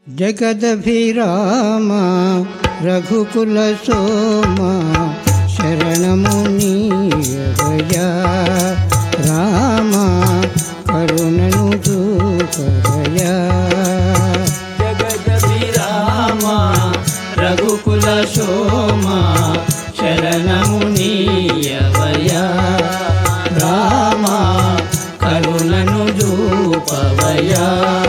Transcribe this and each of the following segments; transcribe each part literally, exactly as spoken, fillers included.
జగదభిరామ రఘుకుల సోమ శరణము నీయవయ్యా రామ కరుణను చూపవయ్యా. జగదభిరామ రఘుకుల సోమ శరణము నీయవయ్యా రామ కరుణను చూపవయ్యా.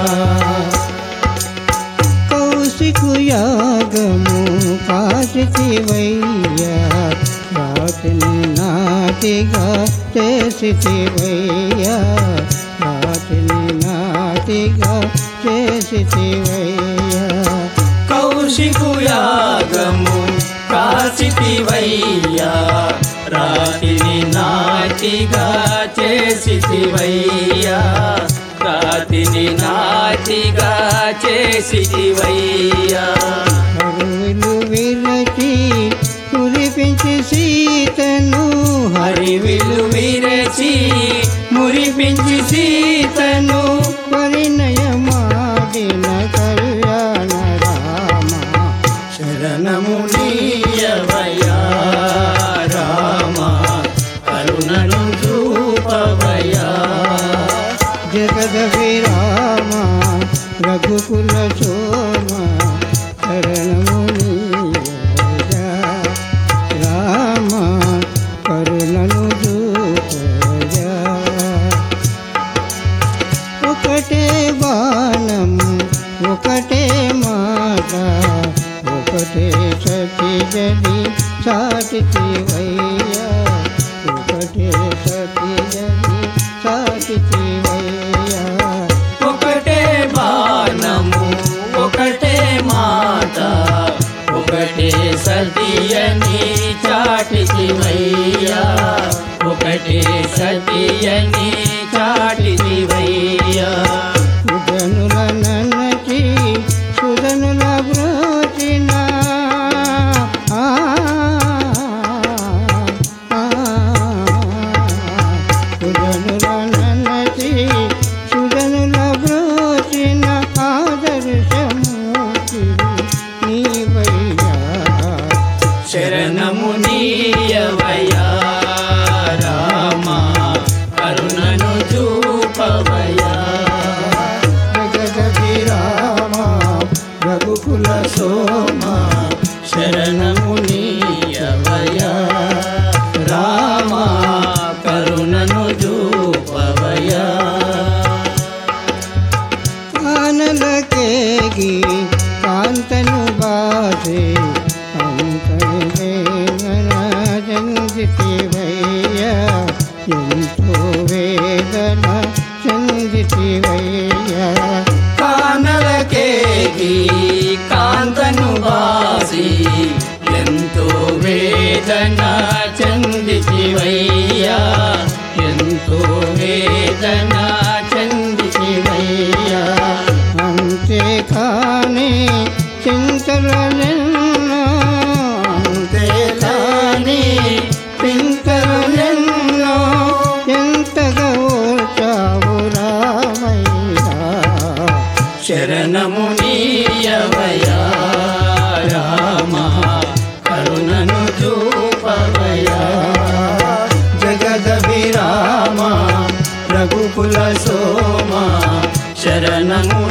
యాగము కాచితివయ్యా రాతిని నాటిగా చేసితివయ్యా రాతిని నాటిగా చేసితివయ్యా. కౌశికు యాగము కాచితివయ్యా రాతిని నాటిగా చేసితివయ్యా రాతిని నాటిగా చేసితివయ్యా. హరివిలు విరచి మురిపించి సీతను హరివిలు విరచి మురిపించి సీతను పరిణయమాడిన కళ్యాణ రామ శరణము నీయవయ్యా రామ కరుణను చూపవయ్యా. జగదభిరామ రఘుకుల సోమ శరణము నీయవయ్యా రామ కరుణను చూపవయ్యా. ఒకటే బాణము ఒకటే మాట ఒకటే సతి జని సాటివయ్యా ఒకటే సతి జని సాటివయ్యా. ఒకటే బాణము ఒకటే మాట ఒకటే సతియని చాటితివయ్యా ఒకటే సతియని చాటితివయ్యా. సుజనుల నన్నకి సుజనుల బ్రోచిన సుజనుల నన్నకి సుజనుల బ్రోచిన ఆదర్శమూర్తి నీవయ్యా శరణము నీయవయ్యా రామ కరుణను చూపవయ్యా. జగదభిరామ రఘుకుల సోమ శరణము నీయవయ్యా రామ కరుణను చూపవయ్యా. కానలకేగి కాంతను బాసి చెందితివయ్యా ఎంతో వేదన చెందితివయ్యా. కానలకేగి కాంతను బాసి ఎంతో వేదన చెందితివయ్యా ఎంతో వేదన చెందితివయ్యా. అంతే కానీ చింతలెన్నో అంతే కానీ చింతలెన్నో ఎంతగా ఓర్చావు రామయ్యా శరణము నీయవయ్యా రామ కరుణను చూపవయ్యా. జగదభిరామ రఘుకుల సోమ శరణము